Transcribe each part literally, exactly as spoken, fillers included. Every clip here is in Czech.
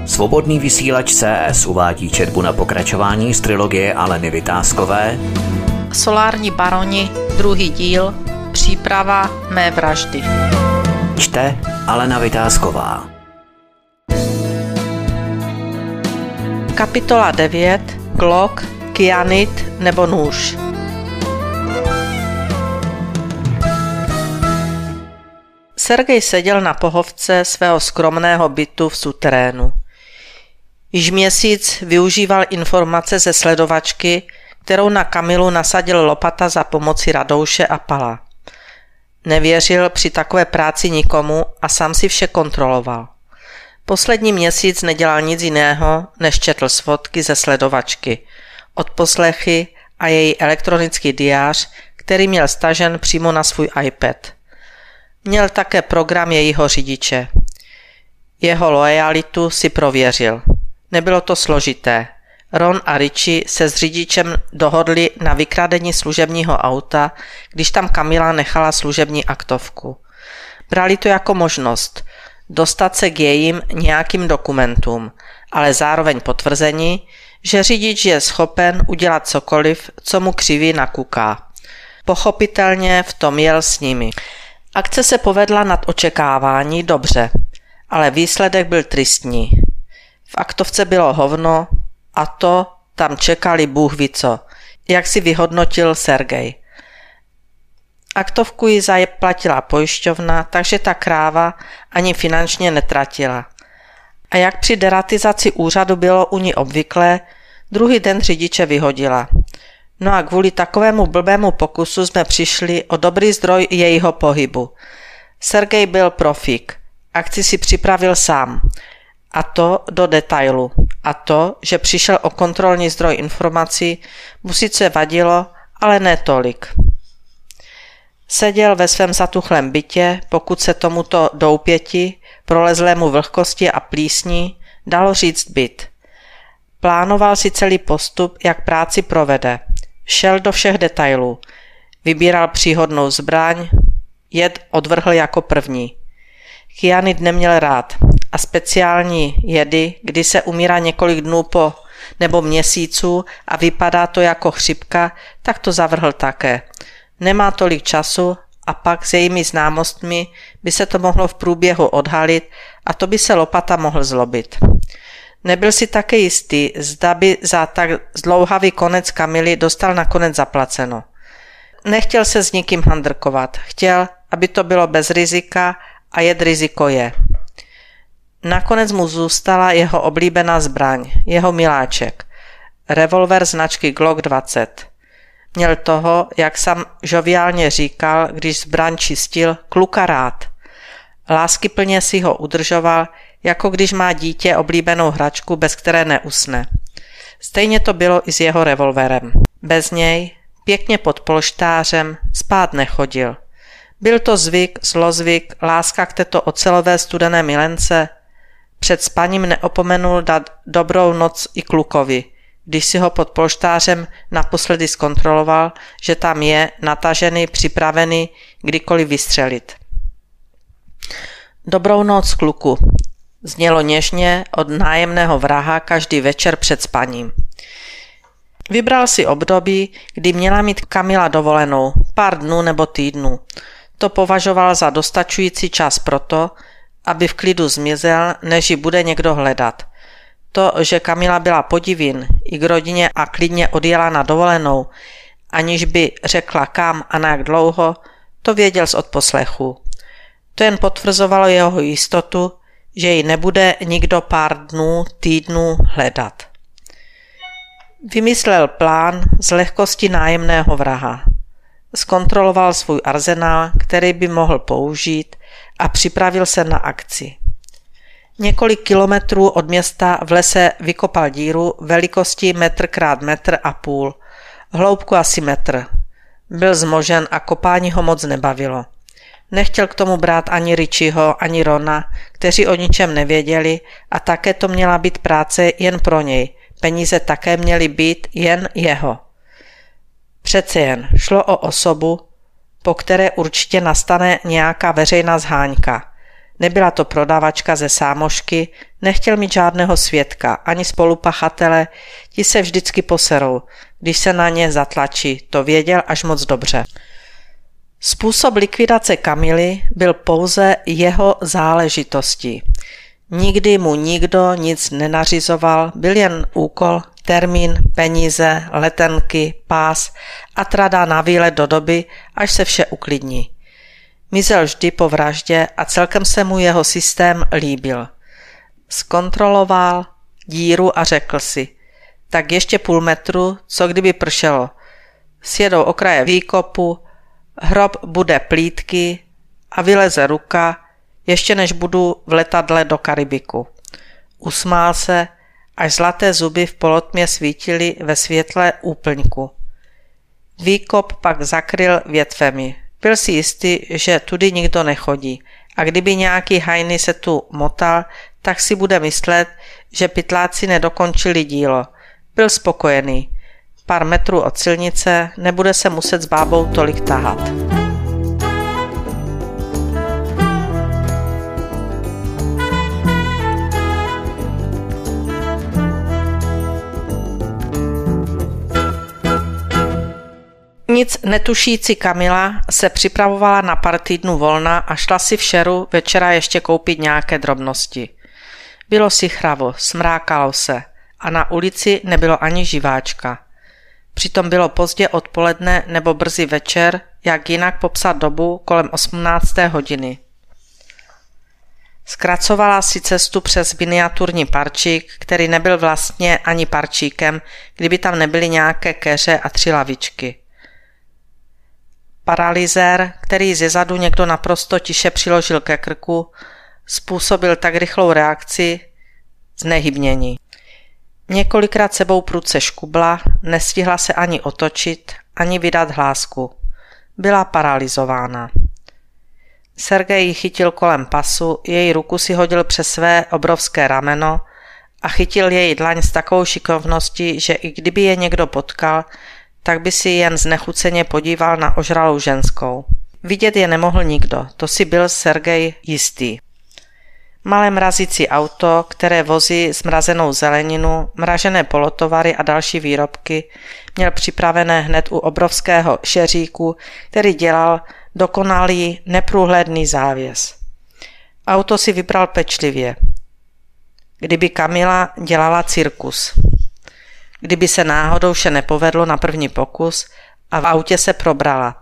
Svobodný vysílač C S uvádí četbu na pokračování z trilogie Aleny Vytázkové Solární baroni, druhý díl, příprava mé vraždy. Čte Alena Vytázková. Kapitola devět. Glock, kyanid nebo nůž. Sergej seděl na pohovce svého skromného bytu v suterénu. Již měsíc využíval informace ze sledovačky, kterou na Kamilu nasadil Lopata za pomoci Radouše a Pala. Nevěřil při takové práci nikomu a sám si vše kontroloval. Poslední měsíc nedělal nic jiného, než četl svodky ze sledovačky, odposlechy a její elektronický diář, který měl stažen přímo na svůj iPad. Měl také program jejího řidiče. Jeho loajalitu si prověřil. Nebylo to složité. Ron a Richie se s řidičem dohodli na vykradení služebního auta, když tam Kamila nechala služební aktovku. Brali to jako možnost dostat se k jejím nějakým dokumentům, ale zároveň potvrzení, že řidič je schopen udělat cokoliv, co mu křiví nakuká. Pochopitelně v tom jel s nimi. Akce se povedla nad očekávání dobře, ale výsledek byl tristní. V aktovce bylo hovno a to tam čekali Bůh ví co, jak si vyhodnotil Sergej. Aktovku ji zaplatila pojišťovna, takže ta kráva ani finančně netratila. A jak při deratizaci úřadu bylo u ní obvyklé, druhý den řidiče vyhodila. No a kvůli takovému blbému pokusu jsme přišli o dobrý zdroj jejího pohybu. Sergej byl profík. Akci si připravil sám. A to do detailu. A to, že přišel o kontrolní zdroj informací, mu sice vadilo, ale ne tolik. Seděl ve svém zatuchlém bytě, pokud se tomuto doupěti, prolezlému vlhkosti a plísní, dalo říct byt. Plánoval si celý postup, jak práci provede. Šel do všech detailů. Vybíral příhodnou zbraň, jed odvrhl jako první. Kyanid neměl rád a speciální jedy, kdy se umírá několik dnů po nebo měsíců a vypadá to jako chřipka, tak to zavrhl také. Nemá tolik času a pak s jejími známostmi by se to mohlo v průběhu odhalit a to by se Lopata mohl zlobit. Nebyl si také jistý, zda by za tak zdlouhavý konec Kamily dostal nakonec zaplaceno. Nechtěl se s nikým handrkovat, chtěl, aby to bylo bez rizika a jed riziko je. Nakonec mu zůstala jeho oblíbená zbraň, jeho miláček, revolver značky Glock dvacet. Měl toho, jak sám žoviálně říkal, když zbraň čistil, kluka rád. Láskyplně si ho udržoval, jako když má dítě oblíbenou hračku, bez které neusne. Stejně to bylo i s jeho revolverem. Bez něj, pěkně pod polštářem, spát nechodil. Byl to zvyk, zlozvyk, láska k této ocelové studené milence. Před spaním neopomenul dát dobrou noc i klukovi, když si ho pod polštářem naposledy zkontroloval, že tam je natažený, připravený kdykoliv vystřelit. Dobrou noc, kluku, znělo něžně od nájemného vraha každý večer před spaním. Vybral si období, kdy měla mít Kamila dovolenou, pár dnů nebo týdnů. To považoval za dostačující čas proto, aby v klidu zmizel, než ji bude někdo hledat. To, že Kamila byla podivín i k rodině a klidně odjela na dovolenou, aniž by řekla kam a na jak dlouho, to věděl z odposlechu. To jen potvrzovalo jeho jistotu, že ji nebude nikdo pár dnů, týdnů hledat. Vymyslel plán z lehkosti nájemného vraha. Zkontroloval svůj arzenál, který by mohl použít, a připravil se na akci. Několik kilometrů od města v lese vykopal díru velikosti metr krát metr a půl, hloubku asi metr. Byl zmožen a kopání ho moc nebavilo. Nechtěl k tomu brát ani Richieho, ani Rona, kteří o ničem nevěděli, a také to měla být práce jen pro něj. Peníze také měly být jen jeho. Přece jen šlo o osobu, po které určitě nastane nějaká veřejná zháňka. Nebyla to prodavačka ze sámošky, Nechtěl mít žádného svědka, ani spolupachatele, ti se vždycky poserou, když se na ně zatlačí, to věděl až moc dobře. Způsob likvidace Kamily byl pouze jeho záležitostí. Nikdy mu nikdo nic nenařizoval, byl jen úkol, termín, peníze, letenky, pás a trada na výlet do doby, až se vše uklidní. Mizel vždy po vraždě a celkem se mu jeho systém líbil. Zkontroloval díru a řekl si, tak ještě půl metru, co kdyby pršelo. Sjedou okraje výkopu, hrob bude plítký a vyleze ruka, ještě než budu v letadle do Karibiku. Usmál se, až zlaté zuby v polotmě svítily ve světle úplňku. Výkop pak zakryl větvemi. Byl si jistý, že tudy nikdo nechodí a kdyby nějaký hajny se tu motal, tak si bude myslet, že pytláci nedokončili dílo. Byl spokojený. Pár metrů od silnice, nebude se muset s bábou tolik tahat. Nic netušící Kamila se připravovala na pár týdnů volna a šla si v šeru večera ještě koupit nějaké drobnosti. Bylo si chravo, smrákalo se a na ulici nebylo ani živáčka. Přitom bylo pozdě odpoledne nebo brzy večer, jak jinak popsat dobu kolem osmnácté hodiny. Zkracovala si cestu přes miniaturní parčík, který nebyl vlastně ani parčíkem, kdyby tam nebyly nějaké keře a tři lavičky. Paralyzér, který zezadu někdo naprosto tiše přiložil ke krku, způsobil tak rychlou reakci znehybnění. Několikrát sebou prudce škubla, nestihla se ani otočit, ani vydat hlásku. Byla paralyzována. Sergej ji chytil kolem pasu, její ruku si hodil přes své obrovské rameno a chytil její dlaň s takovou šikovností, že i kdyby je někdo potkal, tak by si jen znechuceně podíval na ožralou ženskou. Vidět je nemohl nikdo, to si byl Sergej jistý. Malé mrazící auto, které vozí zmrazenou zeleninu, mražené polotovary a další výrobky, měl připravené hned u obrovského šeříku, který dělal dokonalý neprůhledný závěs. Auto si vybral pečlivě. Kdyby Kamila dělala cirkus. Kdyby se náhodou vše nepovedlo na první pokus a v autě se probrala.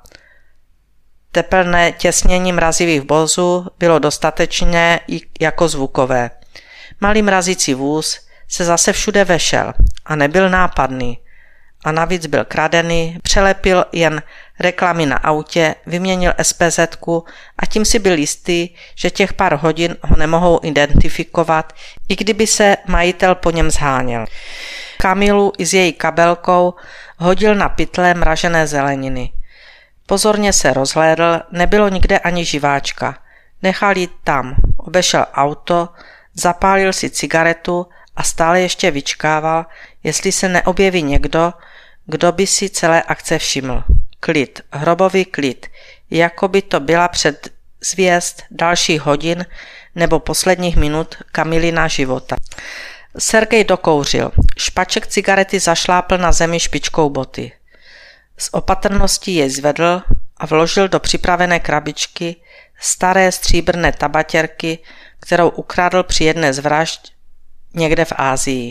Tepelné těsnění mrazivých vozů bylo dostatečné i jako zvukové. Malý mrazící vůz se zase všude vešel a nebyl nápadný. A navíc byl kradený, přelepil jen reklamy na autě, vyměnil es pé zetku a tím si byl jistý, že těch pár hodin ho nemohou identifikovat, i kdyby se majitel po něm zháněl. Kamilu i s její kabelkou hodil na pytle mražené zeleniny. Pozorně se rozhlédl, nebylo nikde ani živáčka. Nechal jít tam, obešel auto, zapálil si cigaretu a stále ještě vyčkával, jestli se neobjeví někdo, kdo by si celé akce všiml. Klid, hrobový klid, jako by to byla předzvěst dalších hodin nebo posledních minut Kamilina života. Sergej dokouřil, špaček cigarety zašlápl na zemi špičkou boty. S opatrností jej zvedl a vložil do připravené krabičky staré stříbrné tabatěrky, kterou ukradl při jedné z vražd někde v Asii.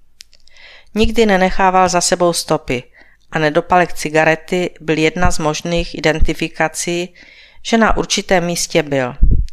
Nikdy nenechával za sebou stopy a nedopalek cigarety byl jedna z možných identifikací, že na určitém místě byl.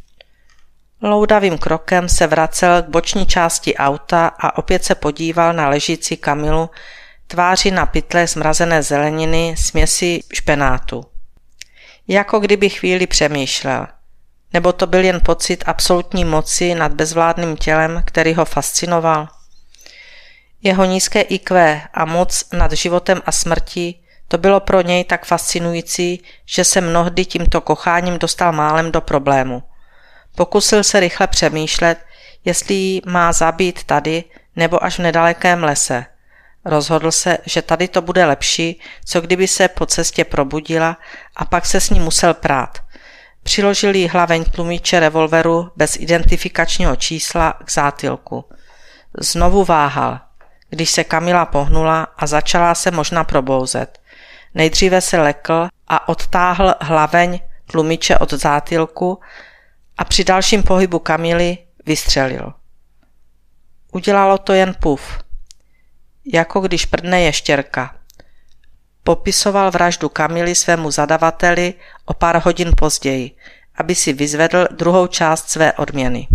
Loudavým krokem se vracel k boční části auta a opět se podíval na ležící Kamilu, tváří na pytle zmrazené zeleniny směsi špenátu. Jako kdyby chvíli přemýšlel. Nebo to byl jen pocit absolutní moci nad bezvládným tělem, který ho fascinoval? Jeho nízké í kvé a moc nad životem a smrtí, to bylo pro něj tak fascinující, že se mnohdy tímto kocháním dostal málem do problému. Pokusil se rychle přemýšlet, jestli ji má zabít tady nebo až v nedalekém lese. Rozhodl se, že tady to bude lepší, co kdyby se po cestě probudila a pak se s ní musel prát. Přiložil jí hlaveň tlumiče revolveru bez identifikačního čísla k zátilku. Znovu váhal, když se Kamila pohnula a začala se možná probouzet. Nejdříve se lekl a odtáhl hlaveň tlumiče od zátilku a při dalším pohybu Kamily vystřelil. Udělalo to jen puf, jako když prdne ještěrka. Popisoval vraždu Kamily svému zadavateli o pár hodin později, aby si vyzvedl druhou část své odměny.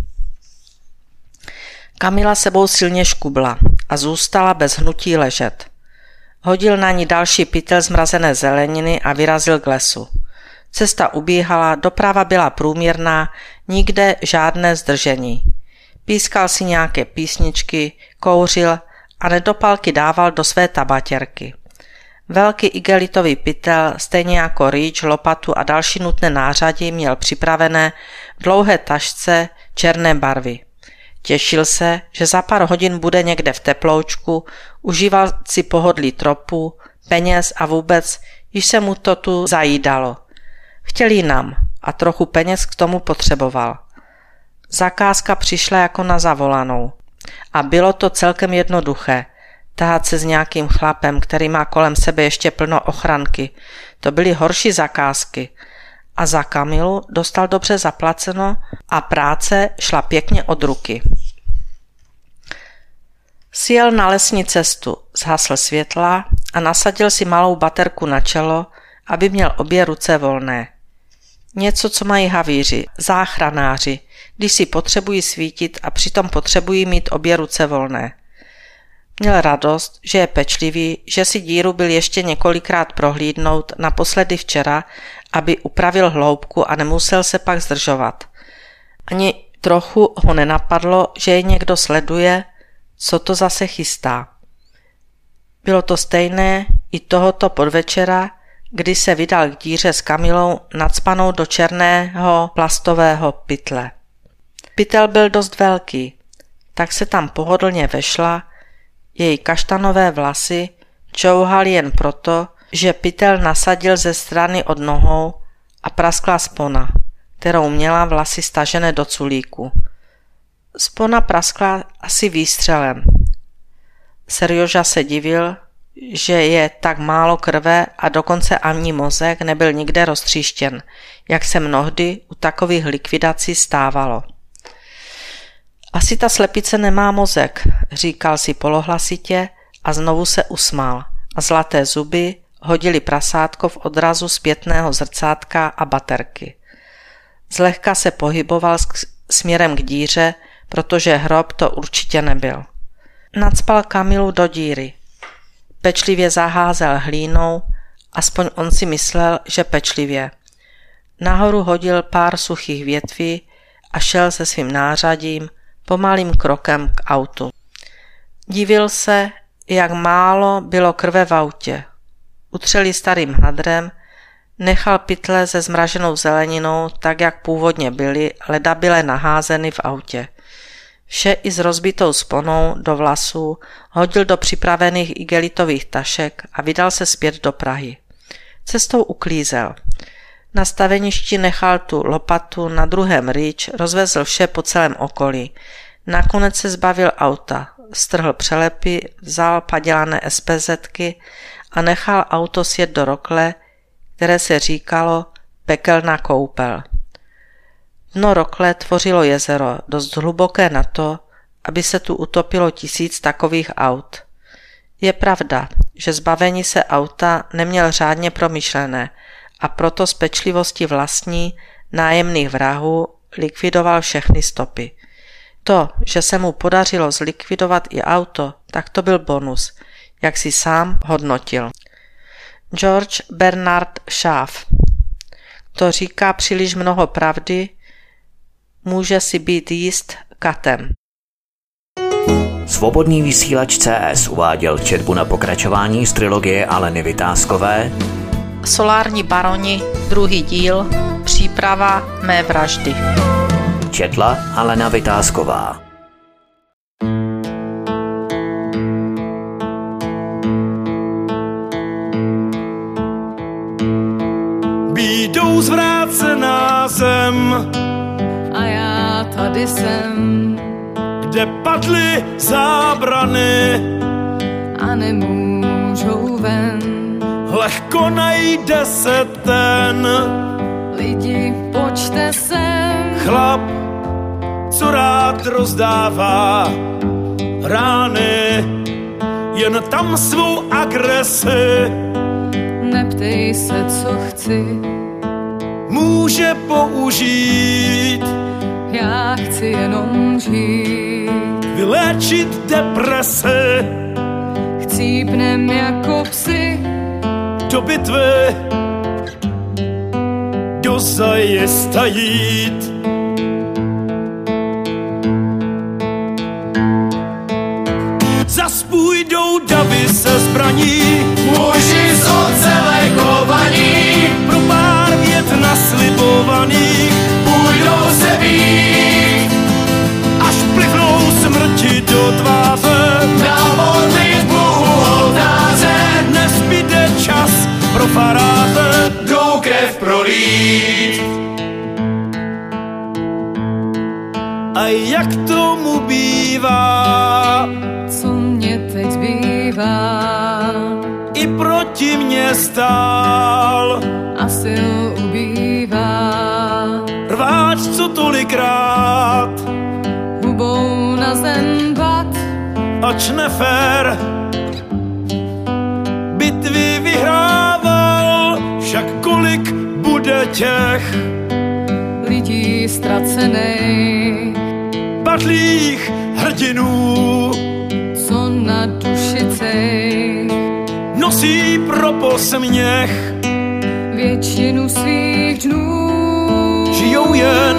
Kamila sebou silně škubla a zůstala bez hnutí ležet. Hodil na ní další pytel zmrazené zeleniny a vyrazil k lesu. Cesta ubíhala, doprava byla průměrná, nikde žádné zdržení. Pískal si nějaké písničky, kouřil a nedopalky dával do své tabatěrky. Velký igelitový pytel, stejně jako rýč, lopatu a další nutné nářadí měl připravené v dlouhé tašce černé barvy. Těšil se, že za pár hodin bude někde v teploučku, užíval si pohodlí tropu, peněz a vůbec, již se mu to tu zajídalo. Chtěl jinam a trochu peněz k tomu potřeboval. Zakázka přišla jako na zavolanou. A bylo to celkem jednoduché. Tahat se s nějakým chlapem, který má kolem sebe ještě plno ochranky. To byly horší zakázky. A za Kamilu dostal dobře zaplaceno a práce šla pěkně od ruky. Sjel na lesní cestu, zhasl světla a nasadil si malou baterku na čelo, aby měl obě ruce volné. Něco, co mají havíři, záchranáři, když si potřebují svítit a přitom potřebují mít obě ruce volné. Měl radost, že je pečlivý, že si díru byl ještě několikrát prohlídnout, naposledy včera, aby upravil hloubku a nemusel se pak zdržovat. Ani trochu ho nenapadlo, že je někdo sleduje, co to zase chystá. Bylo to stejné i tohoto podvečera, kdy se vydal k díře s Kamilou nacpanou do černého plastového pytle. Pytel byl dost velký, tak se tam pohodlně vešla, její kaštanové vlasy čouhaly jen proto, že pytel nasadil ze strany od nohou a praskla spona, kterou měla vlasy stažené do culíku. Spona praskla asi výstřelem. Serjoža se divil, že je tak málo krve a dokonce ani mozek nebyl nikde roztříštěn, jak se mnohdy u takových likvidací stávalo. Asi ta slepice nemá mozek, říkal si polohlasitě a znovu se usmál a zlaté zuby hodili prasátko v odrazu zpětného zrcátka a baterky. Zlehka se pohyboval směrem k díře, protože hrob to určitě nebyl. Nacpal Kamilu do díry. Pečlivě zaházel hlínou, aspoň on si myslel, že pečlivě. Nahoru hodil pár suchých větví a šel se svým nářadím pomalým krokem k autu. Divil se, jak málo bylo krve v autě. Utřeli starým hadrem, nechal pytle se zmraženou zeleninou tak, jak původně byly, ledabyle naházeny v autě. Vše i s rozbitou sponou do vlasů hodil do připravených igelitových tašek a vydal se zpět do Prahy. Cestou uklízel. Na staveništi nechal tu lopatu, na druhém rýč, rozvezl vše po celém okolí. Nakonec se zbavil auta, strhl přelepy, vzal padělané SPZky a nechal auto sjet do rokle, které se říkalo Pekelná koupel. Dno rokle tvořilo jezero, dost hluboké na to, aby se tu utopilo tisíc takových aut. Je pravda, že zbavení se auta neměl řádně promyšlené a proto z pečlivosti vlastní nájemných vrahů likvidoval všechny stopy. To, že se mu podařilo zlikvidovat i auto, tak to byl bonus, jak si sám hodnotil. George Bernard Shaw. To říká příliš mnoho pravdy, může si být jist katem. Svobodný vysílač C S uváděl četbu na pokračování z trilogie Aleny Vytázkové Solární baroni, druhý díl, příprava mé vraždy. Četla Alena Vytázková. Bídou zvrácená zem. A já tady jsem, kde padly zábrany a nemůžou ven. Lehko najde se ten Lidi, počte sem, chlap, co rád rozdává rány, jen tam svou agresi neptej se, co chci, může použít. já chci jenom žít. Vyléčit depresi, Chcípnem jako psi, do bitvy dozajista jít. Zas půjdou davy se zbraní, muži z ocele kovaní, pro pár vět naslibovaných půjdou se být, až plivnou smrti do tváře. na modlitbu oltáře, Nezbyde čas pro faráře, jdou krev prolít. a jak tomu bývá, co mě teď bývá. i proti mně stál A sil ubývá, rváč, co tolikrát, hubou na zem bat, ač nefér bitvy vyhrával, však kolik bude těch lidí ztracenej, padlých hrdinů, co na duši cej, nosí pro posměch, většinu svých dnů žijou jen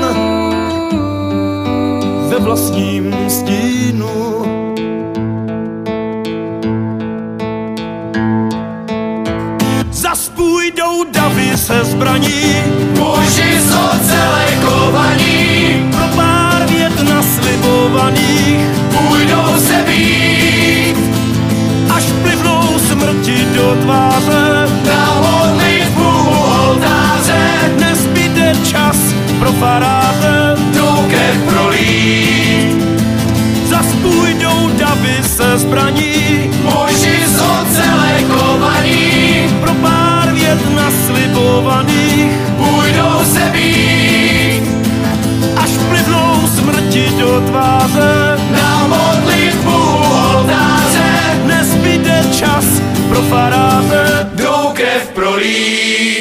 ve vlastním stínu. Zas půjdou davy se zbraní, Muži z ocele kovaní, pro pár vět naslibovaných půjdou se být, až plivnou smrti do tváře. na modlitbu oltáře, Nezbyde čas pro faráře, jdou krev prolít. zas půjdou davy se zbraní, Muži z ocele kovaní, pro pár vět naslibovaných půjdou se být, až plivnou smrti do tváře. na modlitbu oltáře, Nezbyde čas pro faráře, jdou krev prolít.